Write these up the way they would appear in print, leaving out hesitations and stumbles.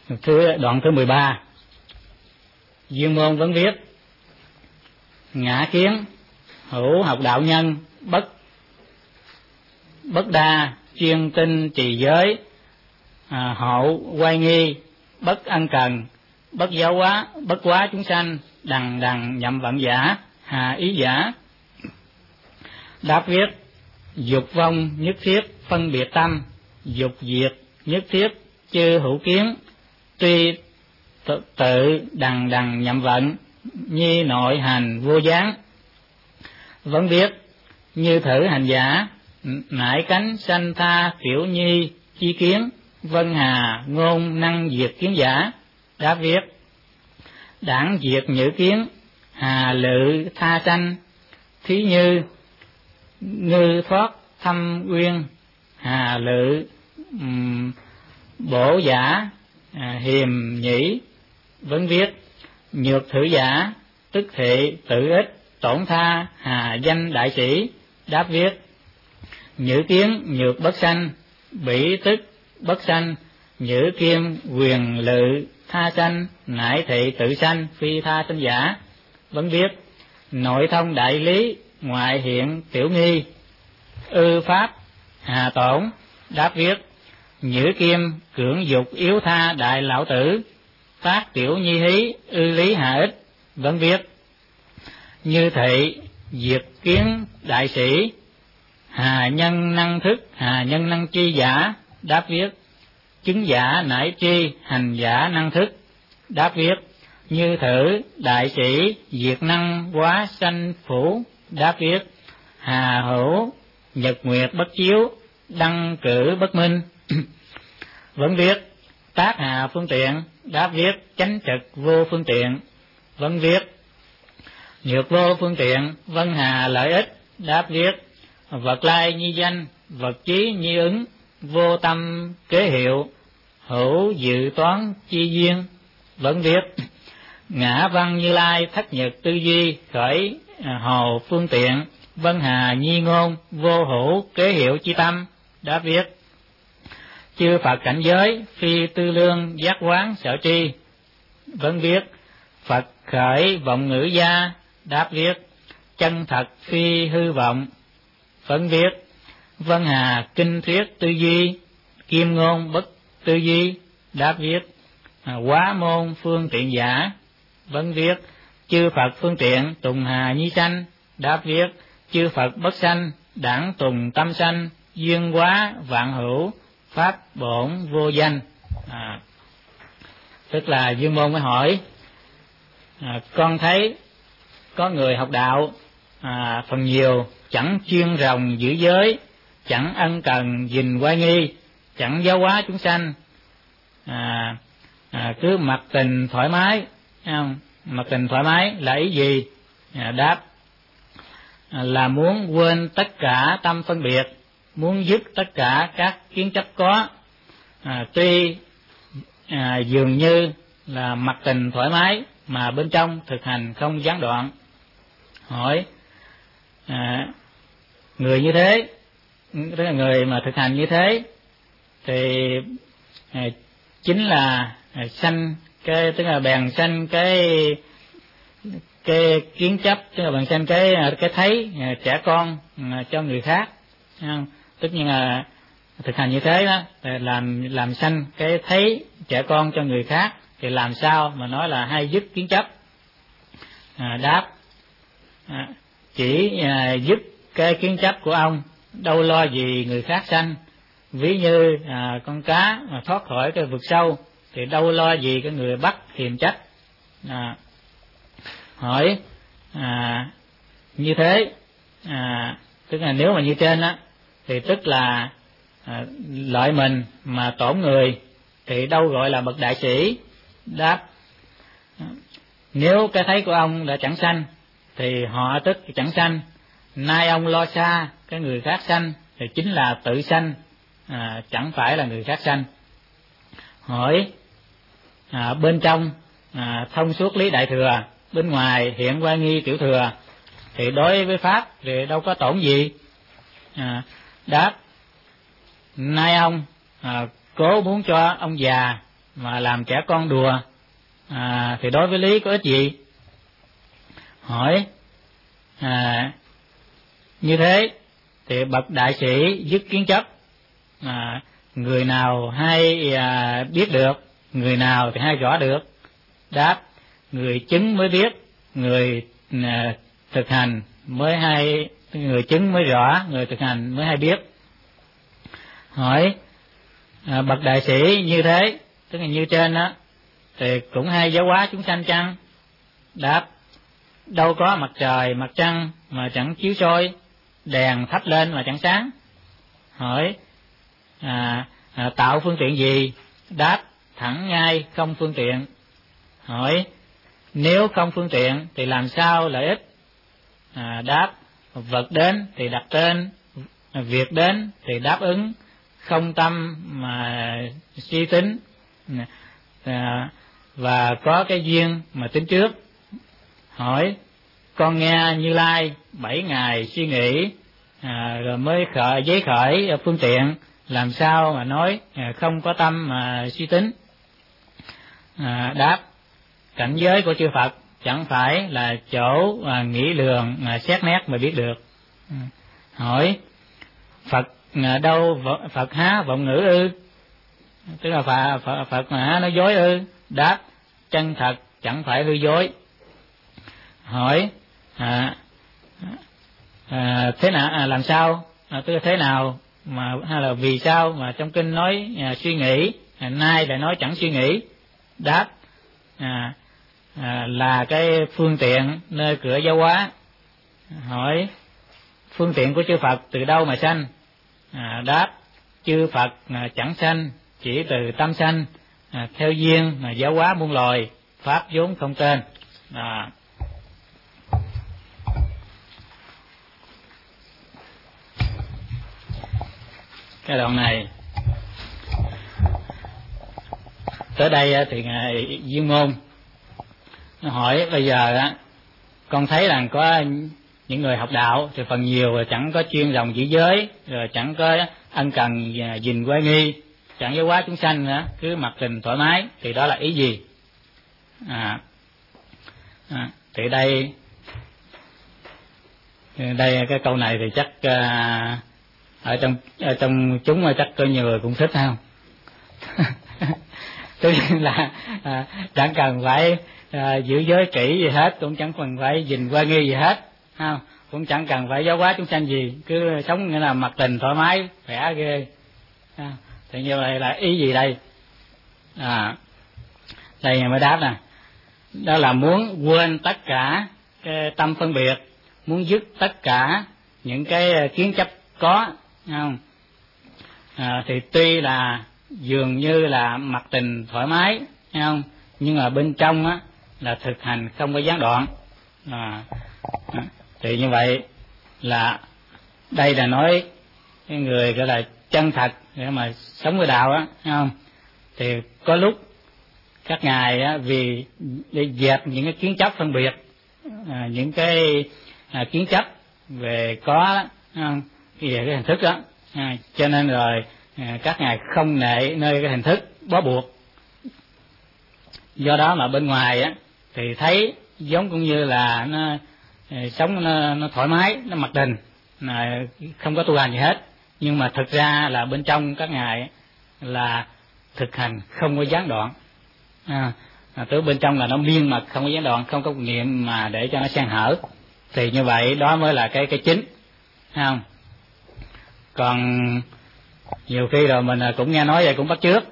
Đoạn thứ 13. Dương môn vẫn viết: ngã kiến, hữu học đạo nhân, bất đa, chuyên tinh trì giới, hộ quay nghi, bất ân cần, bất quá chúng sanh, đằng đằng nhậm vận giả, hà ý giả. Đáp viết: dục vong nhất thiết phân biệt tâm, dục diệt nhất thiết chư hữu kiến, tuy tự đằng đằng nhậm vận, nhi nội hành vô gián. Vẫn viết: như thử hành giả, nải cánh sanh tha kiểu nhi chi kiến, vân hà ngôn năng diệt kiến giả. Đáp viết: đảng diệt nhữ kiến, hà lự tha sanh, thí như ngư thoát thâm uyên, hà lự bổ giả hiềm nhĩ. Vẫn viết: nhược thử giả, tức thị tự ích, tổn tha hà danh đại sĩ. Đáp viết: nhữ kiến nhược bất sanh, bỉ tức bất sanh, nhữ kim quyền lự tha sanh, nải thị tự sanh, phi tha sanh giả. Vẫn viết: nội thông đại lý, ngoại hiện tiểu nghi, ư pháp hà tổn. Đáp viết: nhữ kim cưỡng dục yếu tha đại lão tử, phát tiểu nhi hí, ư lý hà ích. Vẫn viết: như thị diệt kiến đại sĩ, hà nhân năng thức, hà nhân năng chi giả. Đáp viết: chứng giả nải chi, hành giả năng thức. Đáp viết: như thử đại sĩ, diệt năng quá sanh phủ. Đáp viết: hà hữu nhật nguyệt bất chiếu, đăng cử bất minh. Vẫn viết: tác hà phương tiện. Đáp viết: chánh trực vô phương tiện. Vẫn viết: nhược vô phương tiện, vân hà lợi ích. Đáp viết: vật lai nhi danh, vật chí nhi ứng, vô tâm kế hiệu, hữu dự toán chi duyên. Vẫn viết: ngã văn như lai thất nhật tư duy, khởi hồ phương tiện, vân hà nhi ngôn, vô hữu kế hiệu chi tâm. Đáp viết: chư Phật cảnh giới, phi tư lương giác quán sở tri. Vẫn viết: Phật khởi vọng ngữ gia. Đáp viết: chân thật phi hư vọng. Vẫn viết: vân hà kinh thuyết tư duy, kim ngôn bất tư duy. Đáp viết: quá môn phương tiện giả. Vẫn viết: chư Phật phương tiện tùng hà nhi sanh. Đáp viết: chư Phật bất sanh, đẳng tùng tâm sanh, duyên quá vạn hữu, pháp bổn vô danh. Tức là Dương Môn mới hỏi: con thấy có người học đạo phần nhiều chẳng chuyên ròng giữ giới, chẳng ân cần gìn oai nghi, chẳng giáo hóa chúng sanh, cứ mặc tình thoải mái. Không? Mặc tình thoải mái là ý gì? Đáp là muốn quên tất cả tâm phân biệt, muốn dứt tất cả các kiến chấp có. Tuy dường như là mặc tình thoải mái mà bên trong thực hành không gián đoạn. Hỏi: người như thế, tức là người mà thực hành như thế thì chính là sanh cái, tức là bèn sanh cái kiến chấp, tức là bèn sanh cái thấy trẻ con cho người khác. Tức như là thực hành như thế đó, làm sanh cái thấy trẻ con cho người khác, thì làm sao mà nói là hay dứt kiến chấp? Đáp: chỉ dứt cái kiến chấp của ông, đâu lo gì người khác sanh. Ví như con cá mà thoát khỏi cái vực sâu thì đâu lo gì cái người bắt hiềm trách. Hỏi: như thế, tức là nếu mà như trên á thì tức là lợi mình mà tổn người thì đâu gọi là bậc đại sĩ. Đáp: nếu cái thấy của ông đã chẳng sanh thì họ tức chẳng sanh. Nay ông lo xa cái người khác sanh thì chính là tự sanh, chẳng phải là người khác sanh. Hỏi: bên trong thông suốt lý đại thừa, bên ngoài hiện oai nghi tiểu thừa, thì đối với pháp thì đâu có tổn gì. Đáp: nay ông cố muốn cho ông già mà làm trẻ con đùa thì đối với lý có ích gì? Hỏi như thế thì bậc đại sĩ dứt kiến chấp, người nào hay biết được, người nào thì hay rõ được? Đáp: người chứng mới biết, người thực hành mới hay, người chứng mới rõ, người thực hành mới hay biết. Hỏi bậc đại sĩ như thế, tức là như trên đó, thì cũng hay giáo hóa chúng sanh chăng? Đáp: đâu có mặt trời mặt trăng mà chẳng chiếu soi, đèn thắp lên mà chẳng sáng. Hỏi tạo phương tiện gì? Đáp: thẳng ngay không phương tiện. Hỏi nếu không phương tiện thì làm sao lợi ích? Đáp: vật đến thì đặt tên, việc đến thì đáp ứng, không tâm mà suy tính, và có cái duyên mà tính trước. Hỏi con nghe Như Lai 7 ngày suy nghĩ rồi mới giấy khởi phương tiện, làm sao mà nói không có tâm mà suy tính? Đáp: cảnh giới của chư Phật chẳng phải là chỗ nghĩ lường xét nét mà biết được. Hỏi Phật đâu Phật há vọng ngữ ư? Tức là Phật há nói dối ư? Đáp: chân thật chẳng phải hư dối. Hỏi thế nào làm sao, tức là thế nào mà, hay là vì sao mà trong kinh nói suy nghĩ, nay lại nói chẳng suy nghĩ? Đáp: là cái phương tiện nơi cửa giáo hóa. Hỏi phương tiện của chư Phật từ đâu mà sanh? Đáp: chư Phật chẳng sanh, chỉ từ tâm sanh, theo duyên mà giáo hóa muôn loài, pháp vốn không tên. Cái đoạn này tới đây thì ngài Viên Môn hỏi bây giờ con thấy rằng có những người học đạo thì phần nhiều chẳng có chuyên lòng giữ giới, rồi chẳng có ân cần gìn quay nghi, chẳng giáo hóa chúng sanh nữa, cứ mặc tình thoải mái, thì đó là ý gì? Thì đây cái câu này thì chắc ở trong chúng chắc có nhiều người cũng thích không? Tức là chẳng cần phải giữ giới kỹ gì hết, cũng chẳng cần phải gìn qua nghi gì hết, không? Cũng chẳng cần phải giáo hóa chúng sanh gì, cứ sống nghĩa là mặc tình thoải mái, khỏe ghê. Thì như vậy là ý gì đây? Đây mới đáp nè, đó là muốn quên tất cả cái tâm phân biệt, muốn dứt tất cả những cái kiến chấp có, không? Thì tuy là dường như là mặc tình thoải mái, không? Nhưng mà bên trong là thực hành không có gián đoạn. Thì như vậy là đây là nói cái người gọi là chân thật để mà sống với đạo không? Thì có lúc các ngài vì để dẹp những cái kiến chấp phân biệt, những cái kiến chấp về có không? Về cái hình thức đó, cho nên rồi các ngài không nệ nơi cái hình thức bó buộc. Do đó mà bên ngoài thì thấy giống cũng như là nó sống nó thoải mái, nó mặc tình, không có tu hành gì hết, nhưng mà thực ra là bên trong các ngài là thực hành không có gián đoạn. Từ bên trong là nó miên mật, không có gián đoạn, không có niệm mà để cho nó san hở. Thì như vậy đó mới là cái chính, không? Còn nhiều khi rồi mình cũng nghe nói vậy cũng bắt chước,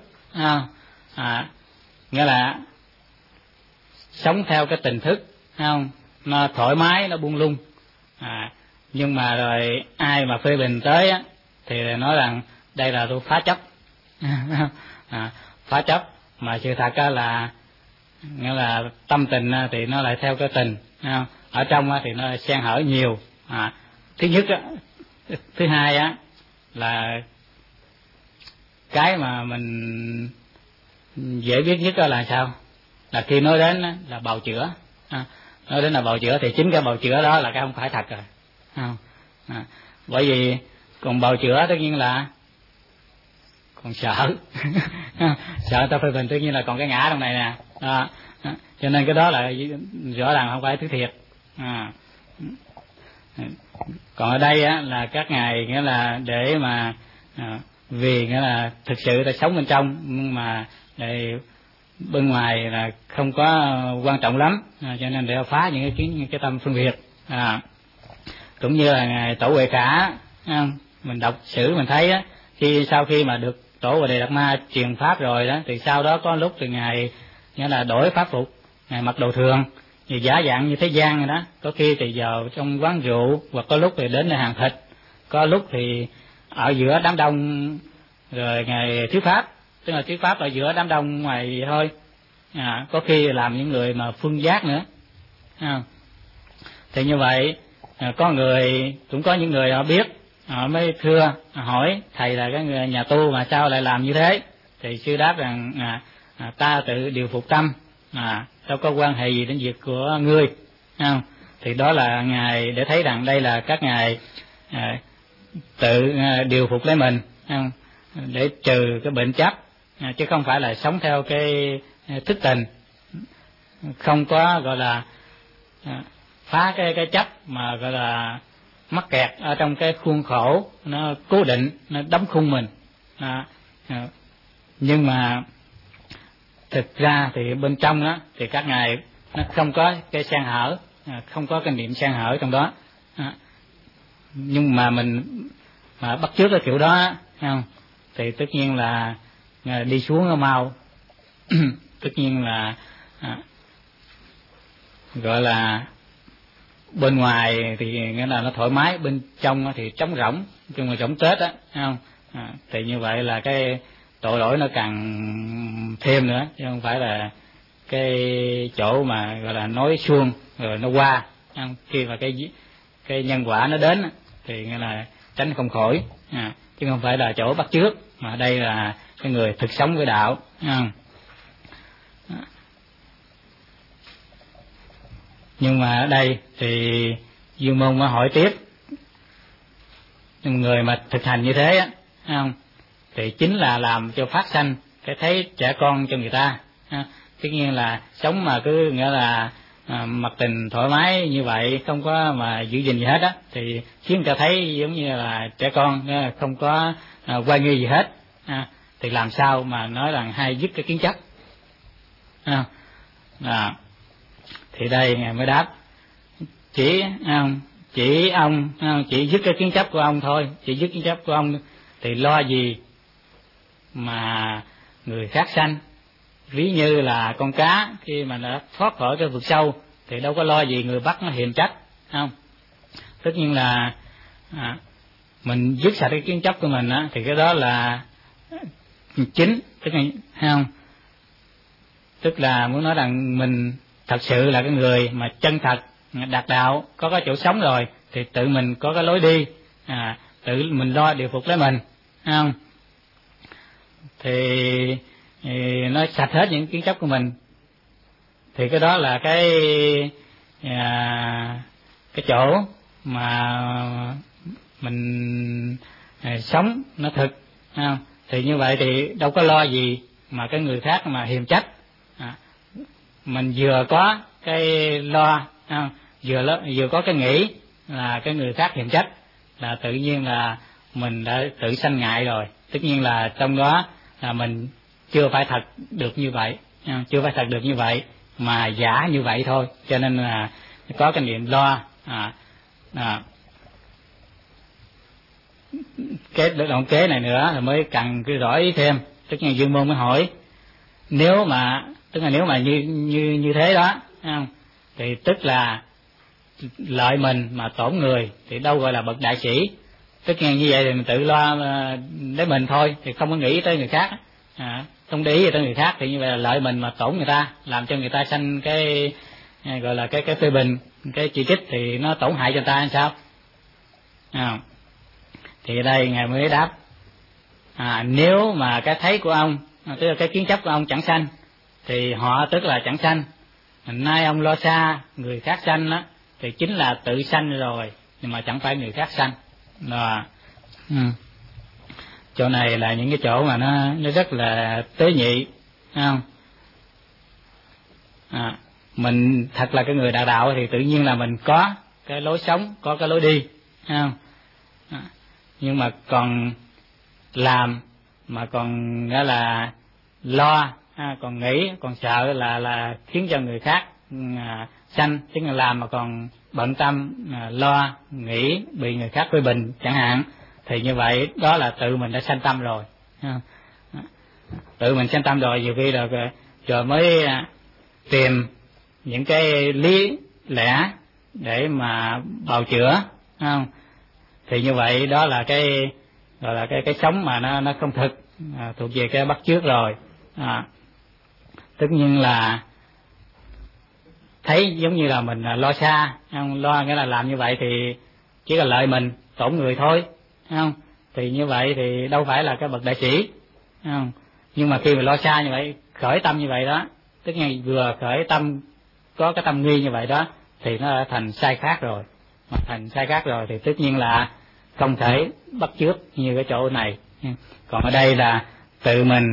nghĩa là sống theo cái tình thức, không? Nó thoải mái, nó buông lung, nhưng mà rồi ai mà phê bình tới thì nói rằng đây là tôi phá chấp. Phá chấp mà sự thật là nghĩa là tâm tình thì nó lại theo cái tình, không? Ở trong thì nó xen hở nhiều. Thứ nhất thứ hai là cái mà mình dễ biết nhất là sao? Là khi nói đến là bào chữa, nói đến là bào chữa thì chính cái bào chữa đó là cái không phải thật rồi, không? Bởi vì còn bào chữa tất nhiên là còn sợ sợ ta phê bình, tất nhiên là còn cái ngã trong này nè. Cho nên cái đó là rõ ràng không phải thứ thiệt. Còn ở đây á, là các ngài nghĩa là để mà vì nghĩa là thực sự ta sống bên trong, nhưng mà để bên ngoài là không có quan trọng lắm, cho nên để phá những cái tâm phân biệt. Cũng như là ngài Tổ Huệ Khả, mình đọc sử mình thấy á, sau khi mà được Tổ Bồ Đề Đạt Ma truyền pháp rồi đó, thì sau đó có lúc thì ngài nghĩa là đổi pháp phục, ngài mặc đồ thường, thì giả dạng như thế gian rồi đó. Có khi thì vào trong quán rượu, hoặc có lúc thì đến nơi hàng thịt, có lúc thì ở giữa đám đông rồi ngài thuyết pháp, tức là thuyết pháp ở giữa đám đông ngoài vậy thôi. Có khi làm những người mà phương giác nữa. Thì như vậy có người, cũng có những người họ biết, họ mới thưa hỏi thầy là cái người nhà tu mà sao lại làm như thế. Thì sư đáp rằng ta tự điều phục tâm, đâu có quan hệ gì đến việc của ngươi. Thì đó là ngài để thấy rằng đây là các ngài tự điều phục lấy mình, để trừ cái bệnh chấp, chứ không phải là sống theo cái thức tình, không có gọi là phá cái chấp mà gọi là mắc kẹt ở trong cái khuôn khổ nó cố định, nó đóng khung mình. Nhưng mà thực ra thì bên trong đó thì các ngài nó không có cái sang hở, không có cái niệm sang hở trong đó. Nhưng mà mình mà bắt chước cái kiểu đó không, thì tất nhiên là đi xuống nó mau. Tất nhiên là gọi là bên ngoài thì nghĩa là nó thoải mái, bên trong thì trống rỗng, chung là trống Tết á, không? Thì như vậy là cái tội lỗi nó càng thêm nữa, chứ không phải là cái chỗ mà gọi là nói suông rồi nó qua, không? Khi mà cái nhân quả nó đến thì nghĩa là tránh không khỏi, chứ không phải là chỗ bắt chước, mà đây là cái người thực sống với đạo, không? Nhưng mà ở đây thì Dương Môn mới hỏi tiếp, người mà thực hành như thế á, không, thì chính là làm cho phát sanh cái thấy trẻ con cho người ta. Tất nhiên là sống mà cứ nghĩa là mặc tình thoải mái như vậy, không có mà giữ gìn gì hết á, thì khiến người ta thấy giống như là trẻ con, không có quay nghi gì hết. Thì làm sao mà nói rằng hay dứt cái kiến chấp. Thì đây ngài mới đáp, chỉ dứt cái kiến chấp của ông thôi, chỉ dứt kiến chấp của ông thì lo gì mà người khác sanh. Ví như là con cá khi mà nó thoát khỏi cái vực sâu thì đâu có lo gì người bắt nó hiềm trách, không? Tất nhiên là mình dứt sạch cái kiến chấp của mình á, thì cái đó là chính, tức là không, tức là muốn nói rằng mình thật sự là cái người mà chân thật đạt đạo, có cái chỗ sống rồi thì tự mình có cái lối đi, tự mình lo điều phục lấy mình, không? Thì nó sạch hết những kiến chấp của mình, thì cái đó là cái chỗ mà mình sống nó thực, không? Thì như vậy thì đâu có lo gì mà cái người khác mà hiềm trách. Mình vừa có cái lo, vừa có cái nghĩ là cái người khác hiềm trách, là tự nhiên là mình đã tự sanh ngại rồi. Tất nhiên là trong đó là mình chưa phải thật được như vậy, chưa phải thật được như vậy mà giả như vậy thôi, cho nên là có cái niệm lo. Cái đoạn kế này nữa là mới cần cái rõ ý thêm. Tất nhiên Dương Môn mới hỏi, nếu mà như thế đó, thì tức là lợi mình mà tổn người thì đâu gọi là bậc đại sĩ. Tất nhiên như vậy thì mình tự lo lấy mình thôi, thì không có nghĩ tới người khác, không để ý tới người khác, thì như vậy là lợi mình mà tổn người ta, làm cho người ta sanh cái gọi là cái phê bình, cái chỉ trích, thì nó tổn hại cho người ta hay sao? Thì ở đây ngài mới đáp, nếu mà cái thấy của ông, tức là cái kiến chấp của ông chẳng sanh, thì họ tức là chẳng sanh. Nay ông lo xa người khác sanh đó, thì chính là tự sanh rồi, nhưng mà chẳng phải người khác sanh. chỗ này là những cái chỗ mà nó rất là tế nhị, không? Mình thật là cái người đạo đạo thì tự nhiên là mình có cái lối sống, có cái lối đi, không? Nhưng mà còn làm mà còn nghĩa là lo, còn nghĩ, còn sợ là khiến cho người khác sanh, chứ là làm mà còn bận tâm lo nghĩ bị người khác phê bình chẳng hạn, thì như vậy đó là tự mình đã sanh tâm rồi. Tự mình sanh tâm rồi, nhiều khi rồi mới tìm những cái lý lẽ để mà bào chữa, không? Thì như vậy đó là cái gọi là cái sống mà nó không thực, thuộc về cái bắt chước rồi. Tất nhiên là thấy giống như là mình lo xa, không? Lo nghĩa là làm như vậy thì chỉ là lợi mình, tổn người thôi, không? Thì như vậy thì đâu phải là cái bậc đại sĩ, không? Nhưng mà khi mà lo xa như vậy, khởi tâm như vậy đó, tức là vừa khởi tâm có cái tâm nghi như vậy đó, thì nó đã thành sai khác rồi. Mà thành sai khác rồi thì tất nhiên là không thể bắt chước như cái chỗ này. Còn ở đây là tự mình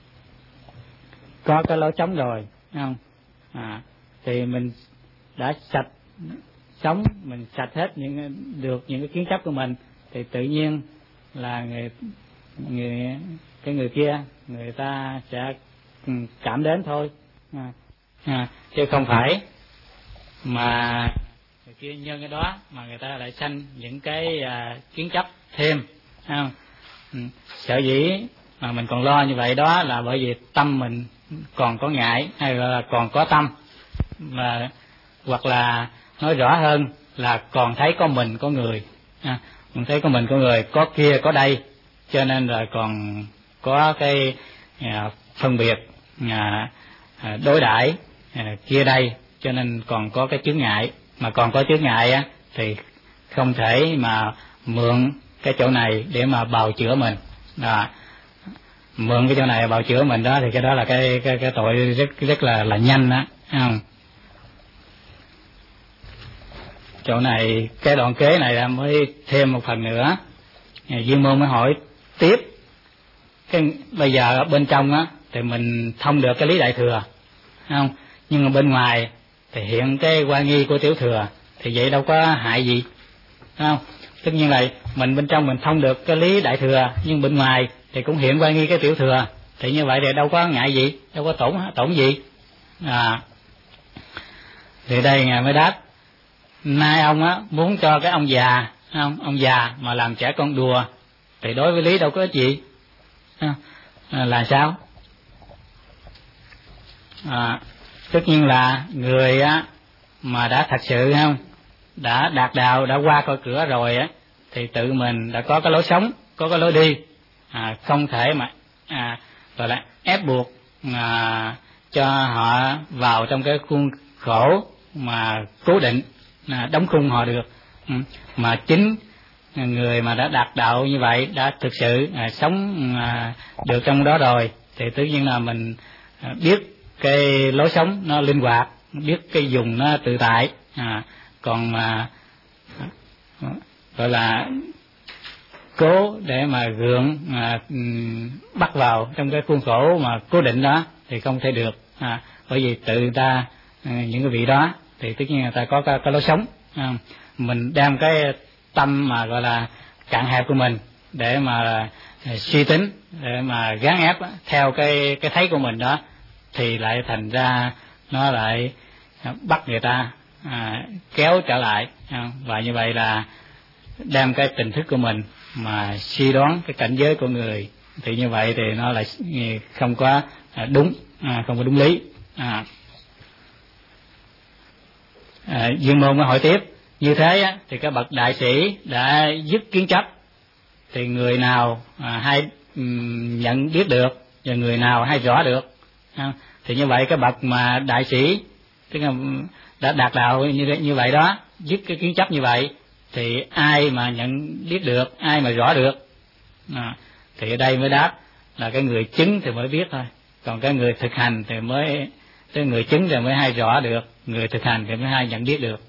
có cái lối sống rồi, không? Thì mình đã sạch sống, mình sạch hết được những cái kiến chấp của mình, thì tự nhiên là cái người kia người ta sẽ cảm đến thôi, chứ không phải mà người kia nhân cái đó mà người ta lại sanh những cái kiến chấp thêm, không? Sở dĩ mà mình còn lo như vậy đó là bởi vì tâm mình còn có ngại, hay là còn có tâm, mà hoặc là nói rõ hơn là còn thấy có mình có người, mình thấy có mình có người, có kia có đây, cho nên là còn có cái phân biệt đối đãi kia đây, cho nên còn có cái chướng ngại. Mà còn có chướng ngại á thì không thể mà mượn cái chỗ này để mà bào chữa mình. Mượn cái chỗ này bào chữa mình đó thì cái đó là cái tội rất là nhanh đó, không? Chỗ này cái đoạn kế này mới thêm một phần nữa. Viên Môn mới hỏi tiếp, bây giờ ở bên trong á thì mình thông được cái lý đại thừa, không? Nhưng mà bên ngoài thì hiện cái oai nghi của tiểu thừa, thì vậy đâu có hại gì, không? Tất nhiên là mình bên trong mình thông được cái lý đại thừa, nhưng bên ngoài thì cũng hiện oai nghi cái tiểu thừa, thì như vậy thì đâu có ngại gì, đâu có tổn gì. Thì đây Ngài mới đáp, nay ông á muốn cho cái ông già, không? Ông già mà làm trẻ con đùa thì đối với lý đâu có ích gì, là sao? Tất nhiên là người á mà đã thật sự, không, đã đạt đạo, đã qua coi cửa rồi á, thì tự mình đã có cái lối sống, có cái lối đi, không thể mà gọi là ép buộc cho họ vào trong cái khuôn khổ mà cố định, đóng khung họ được. Mà chính người mà đã đạt đạo như vậy, đã thực sự sống được trong đó rồi, thì tự nhiên là mình biết cái lối sống nó linh hoạt, biết cái dùng nó tự tại. Còn mà gọi là cố để mà gượng bắt vào trong cái khuôn khổ mà cố định đó thì không thể được. Bởi vì tự ta những cái vị đó thì tất nhiên người ta có cái lối sống. Mình đem cái tâm mà gọi là cạn hẹp của mình để mà suy tính, để mà gán ép theo cái thấy của mình đó, thì lại thành ra nó lại bắt người ta kéo trở lại. Và như vậy là đem cái tình thức của mình mà suy đoán cái cảnh giới của người, thì như vậy thì nó lại không có đúng, không có đúng lý. Dương Môn mới hỏi tiếp, như thế á, thì các bậc đại sĩ đã dứt kiến chấp, thì người nào hay nhận biết được và người nào hay rõ được? Thì như vậy cái bậc mà đại sĩ, tức là đã đạt đạo như vậy đó, dứt cái kiến chấp như vậy, thì ai mà nhận biết được, ai mà rõ được? Thì ở đây mới đáp là cái người chứng thì mới biết thôi, còn cái người thực hành thì mới, cái người chứng thì mới hay rõ được, người thực hành thì mới hay nhận biết được.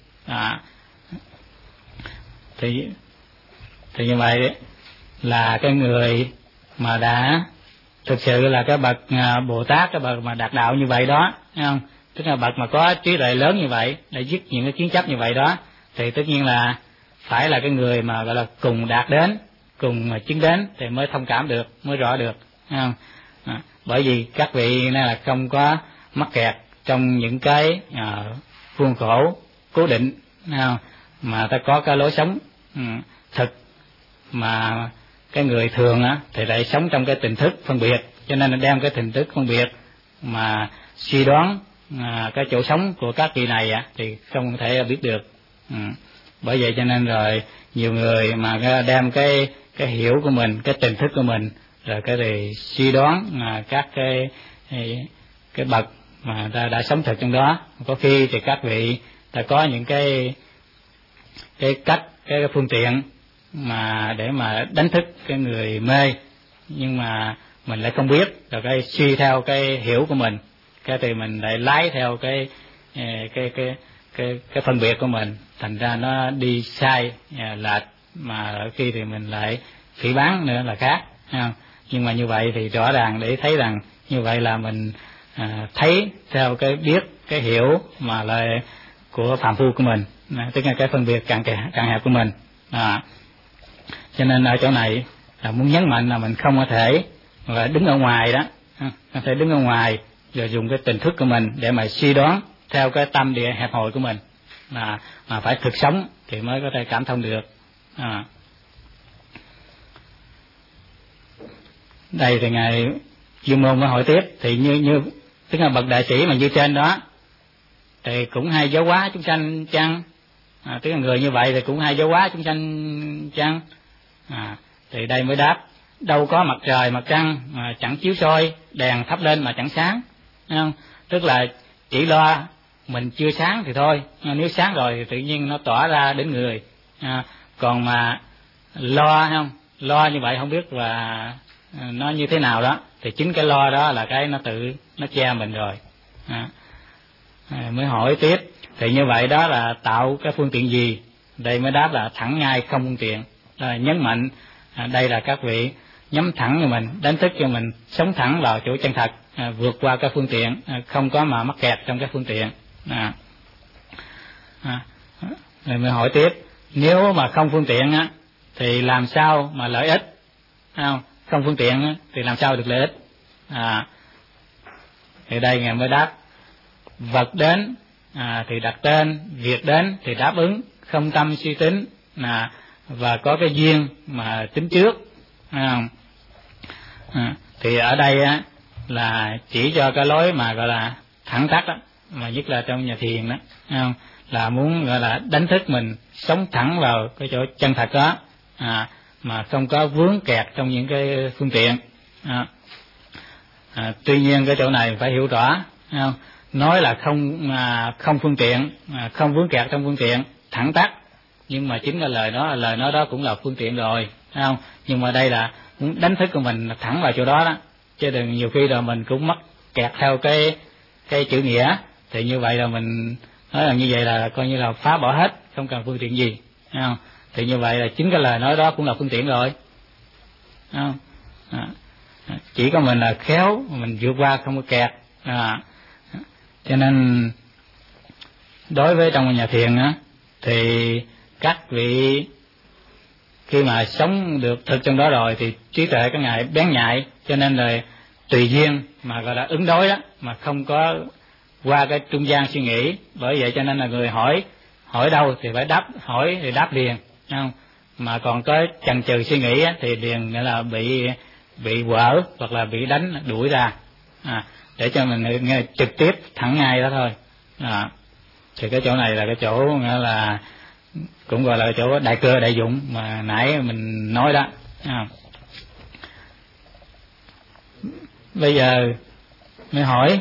Thì như vậy là cái người mà đã thực sự là cái bậc Bồ Tát, cái bậc mà đạt đạo như vậy đó, thấy không? Tức là bậc mà có trí tuệ lớn như vậy để dứt những cái kiến chấp như vậy đó, thì tất nhiên là phải là cái người mà gọi là cùng đạt đến, cùng mà chứng đến thì mới thông cảm được, mới rõ được, thấy không? Bởi vì các vị này là không có mắc kẹt trong những cái khuôn khổ cố định, thấy không? Mà ta có cái lối sống thực, mà cái người thường á thì lại sống trong cái tình thức phân biệt, cho nên là đem cái tình thức phân biệt mà suy đoán cái chỗ sống của các vị này thì không thể biết được. Bởi vậy cho nên rồi nhiều người mà đem cái hiểu của mình, cái tình thức của mình, rồi cái thì suy đoán các cái bậc mà ta đã sống thực trong đó. Có khi thì các vị ta có những cái cách, cái phương tiện mà để mà đánh thức cái người mê, nhưng mà mình lại không biết, rồi cái suy theo cái hiểu của mình, cái thì mình lại lái theo cái phân biệt của mình, thành ra nó đi sai lệch, mà khi thì mình lại phỉ báng nữa là khác, không? Nhưng mà như vậy thì rõ ràng để thấy rằng như vậy là mình thấy theo cái biết, cái hiểu mà là của phàm phu của mình, tức là cái phân biệt càng hẹp của mình. Cho nên ở chỗ này là muốn nhấn mạnh là mình không có thể là đứng ở ngoài đó, không thể đứng ở ngoài rồi dùng cái tình thức của mình để mà suy đoán theo cái tâm địa hẹp hòi của mình, mà phải thực sống thì mới có thể cảm thông được. Đây thì ngài Dương Môn mới hỏi tiếp, thì như tức là bậc đại sĩ mà như trên đó thì cũng hay giáo hóa chúng sanh chăng? Tức là người như vậy thì cũng hay giáo hóa chúng sanh chăng? Thì đây mới đáp, đâu có mặt trời mặt trăng mà chẳng chiếu soi, đèn thắp lên mà chẳng sáng, thấy không? Tức là chỉ lo mình chưa sáng thì thôi, nếu sáng rồi thì tự nhiên nó tỏa ra đến người. Còn mà lo, không lo như vậy không biết là nó như thế nào đó, thì chính cái lo đó là cái nó tự nó che mình rồi. Mới hỏi tiếp, thì như vậy đó là tạo cái phương tiện gì? Đây mới đáp là thẳng ngay không phương tiện. Nhấn mạnh đây là các vị nhắm thẳng cho mình, đánh thức cho mình sống thẳng vào chỗ chân thật, vượt qua cái phương tiện, không có mà mắc kẹt trong cái phương tiện. Rồi mới hỏi tiếp, nếu mà không phương tiện á thì làm sao mà lợi ích? Không phương tiện á thì làm sao được lợi ích? Thì đây ngài mới đáp, vật đến thì đặt tên, việc đến thì đáp ứng, không tâm suy tính, và có cái duyên mà tính trước. Thì ở đây á là chỉ cho cái lối mà gọi là thẳng tắc đó, mà nhất là trong nhà thiền đó, là muốn gọi là đánh thức mình sống thẳng vào cái chỗ chân thật đó, mà không có vướng kẹt trong những cái phương tiện. Tuy nhiên cái chỗ này phải hiểu rõ, nói là không phương tiện, không vướng kẹt trong phương tiện, thẳng tắc, nhưng mà chính cái lời nói đó cũng là phương tiện rồi, thấy không? Nhưng mà đây là muốn đánh thức của mình thẳng vào chỗ đó đó, chứ đừng nhiều khi rồi mình cũng mắc kẹt theo cái chữ nghĩa, thì như vậy là mình nói là như vậy là coi như là phá bỏ hết, không cần phương tiện gì, thấy không? Thì như vậy là chính cái lời nói đó cũng là phương tiện rồi, thấy không? Chỉ có mình là khéo mình vượt qua không có kẹt. Cho nên đối với trong nhà thiền á thì các vị khi mà sống được thực trong đó rồi thì trí tuệ các ngài bén nhạy, cho nên là tùy duyên mà gọi là ứng đối đó, mà không có qua cái trung gian suy nghĩ. Bởi vậy cho nên là người hỏi đâu thì phải đáp, hỏi thì đáp liền, không? Mà còn có chần chừ suy nghĩ á, thì liền nghĩa là bị quở hoặc là bị đánh đuổi ra, để cho mình nghe trực tiếp thẳng ngay đó thôi. Thì cái chỗ này là cái chỗ nghĩa là cũng gọi là chỗ đại cơ đại dụng mà nãy mình nói đó. Bây giờ mới hỏi,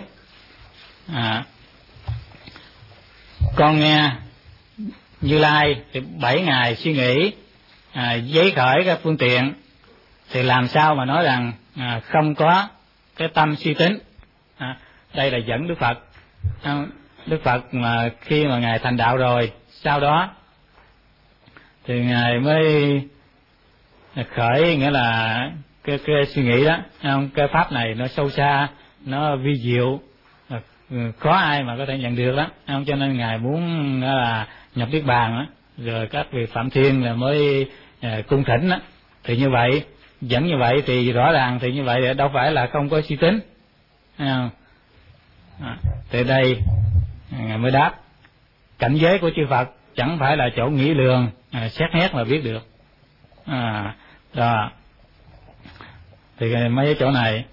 con nghe Như Lai thì 7 ngày suy nghĩ, giấy khởi cái phương tiện, thì làm sao mà nói rằng không có cái tâm suy tính? Đây là dẫn Đức Phật. Đức Phật mà khi mà ngài thành đạo rồi, sau đó thì ngài mới khởi, nghĩa là cái suy nghĩ đó, không? Cái pháp này nó sâu xa, nó vi diệu, khó ai mà có thể nhận được đó, không? Cho nên ngài muốn là nhập niết bàn đó, rồi các vị Phạm Thiên là mới cung thỉnh đó. Thì như vậy, dẫn như vậy thì rõ ràng thì như vậy đâu phải là không có suy tính, không? Từ đây ngài mới đáp cảnh giới của chư Phật chẳng phải là chỗ nghĩ lường, xét nét mà biết được. Đó. Thì mấy chỗ này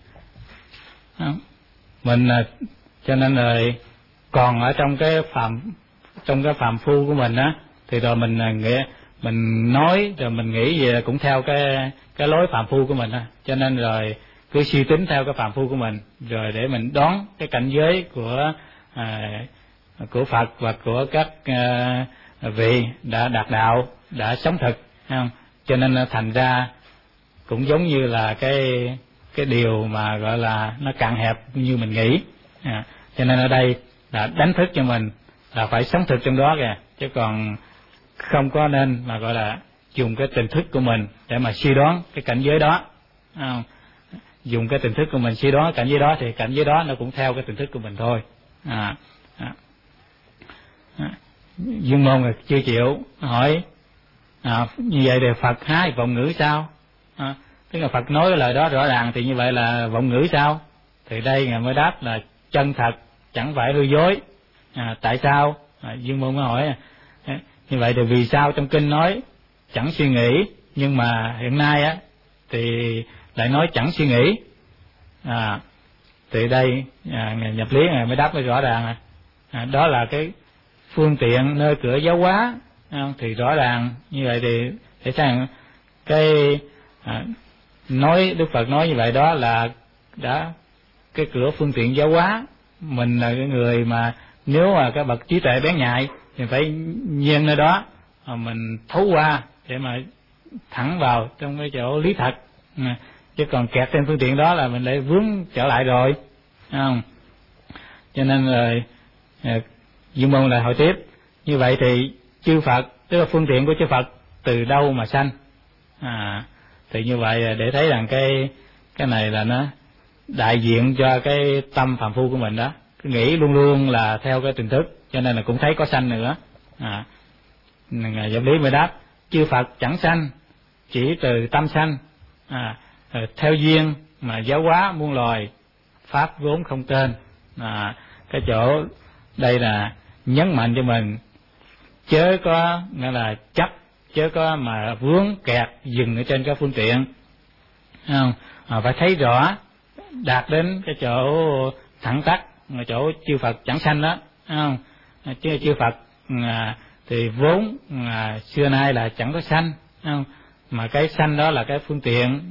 mình cho nên rồi còn ở trong cái phàm phu của mình á, thì rồi mình nói rồi mình nghĩ gì là cũng theo cái lối phàm phu của mình á, cho nên rồi cứ suy tính theo cái phàm phu của mình, rồi để mình đoán cái cảnh giới của Phật và của các vị đã đạt đạo, đã sống thực, không? Cho nên thành ra cũng giống như là cái điều mà gọi là nó cạn hẹp như mình nghĩ. Cho nên ở đây là đánh thức cho mình là phải sống thực trong đó kìa, chứ còn không có nên mà gọi là dùng cái tình thức của mình để mà suy đoán cái cảnh giới đó. Dùng cái tình thức của mình suy đoán cảnh giới đó thì cảnh giới đó nó cũng theo cái tình thức của mình thôi. Dương Môn chưa chịu hỏi như vậy thì Phật hái vọng ngữ sao? Tức là Phật nói cái lời đó rõ ràng thì như vậy là vọng ngữ sao? Thì đây ngài mới đáp là chân thật chẳng phải hư dối. Tại sao? Dương Môn mới hỏi như vậy thì vì sao trong kinh nói chẳng suy nghĩ, nhưng mà hiện nay á thì lại nói chẳng suy nghĩ? Thì đây ngài nhập lý ngài mới đáp mới rõ ràng đó là cái phương tiện nơi cửa giáo hóa, thì rõ ràng như vậy thì để xem cái nói Đức Phật nói như vậy đó là đã cái cửa phương tiện giáo hóa. Mình là cái người mà nếu mà cái bậc trí tuệ bén nhạy thì phải nhiên nơi đó mà mình thấu qua để mà thẳng vào trong cái chỗ lý thật, chứ còn kẹt trên phương tiện đó là mình lại vướng trở lại rồi, không? Cho nên là Dương Môn lại hỏi tiếp như vậy thì chư Phật, tức là phương tiện của chư Phật từ đâu mà sanh? Thì như vậy để thấy rằng cái này là nó đại diện cho cái tâm phàm phu của mình đó, cái nghĩ luôn luôn là theo cái tình thức, cho nên là cũng thấy có sanh nữa. Ngài Giáo Lý mới đáp chư Phật chẳng sanh, chỉ từ tâm sanh, theo duyên mà giáo hóa muôn loài, pháp vốn không tên. Cái chỗ đây là nhấn mạnh cho mình chớ có nghĩa là chấp, chớ có mà vướng kẹt dừng ở trên cái phương tiện, không? Phải thấy rõ đạt đến cái chỗ thẳng tắc, chỗ chư Phật chẳng sanh đó, không? Chứ chư Phật thì vốn xưa nay là chẳng có sanh, không? Mà cái sanh đó là cái phương tiện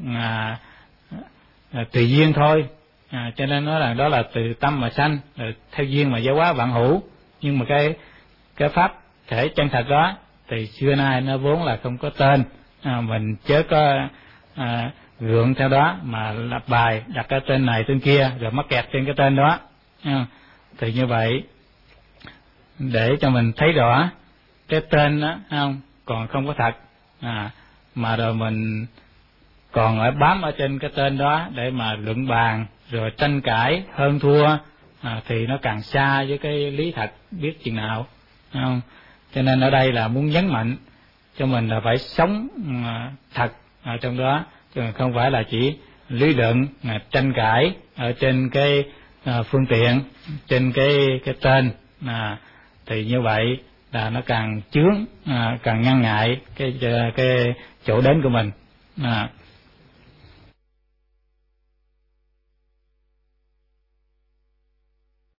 tùy duyên thôi, cho nên nói là đó là từ tâm mà sanh, theo duyên mà giáo hóa vạn hữu. Nhưng mà cái pháp thể chân thật đó thì xưa nay nó vốn là không có tên, mình chớ có gượng theo đó mà lập bài đặt cái tên này tên kia rồi mắc kẹt trên cái tên đó. Thì như vậy để cho mình thấy rõ cái tên đó, không còn không có thật, mà rồi mình còn ở bám ở trên cái tên đó để mà luận bàn rồi tranh cãi hơn thua, thì nó càng xa với cái lý thật biết chừng nào, không? Cho nên ở đây là muốn nhấn mạnh cho mình là phải sống thật ở trong đó, chứ không phải là chỉ lý luận tranh cãi ở trên cái phương tiện, trên cái tên, thì như vậy là nó càng chướng, càng ngăn ngại cái chỗ đến của mình.